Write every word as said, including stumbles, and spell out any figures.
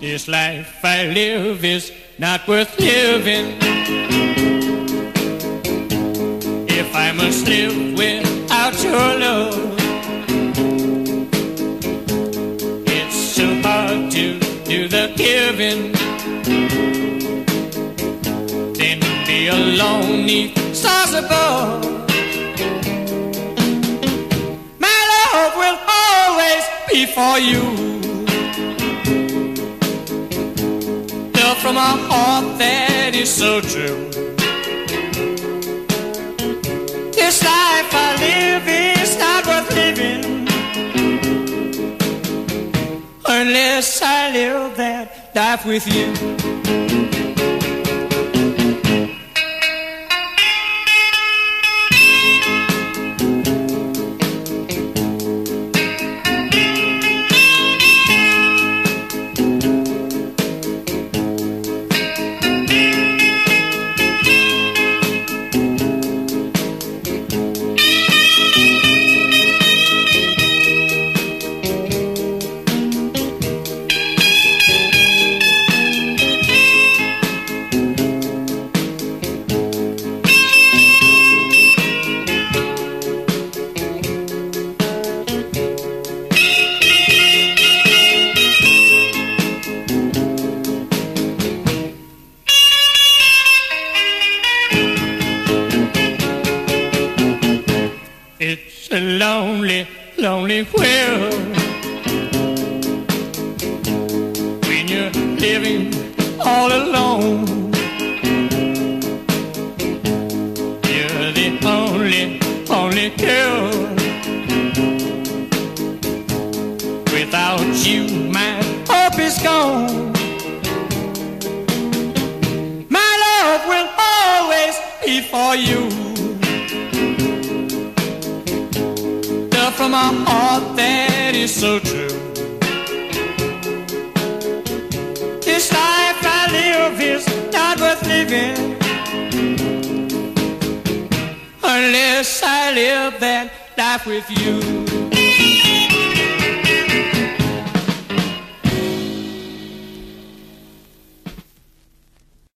This life I live is not worth living if I must live without your love. It's so hard to do the giving, then be alone neath stars above. My love will always be for you, from a heart that is so true. This life I live is not worth living unless I live that life with you. It's a lonely, lonely world when you're living all alone. You're the only, only girl. Without you, my hope is gone. My love will always be for you, from a heart that is so true. This life I live is not worth living unless I live that life with you.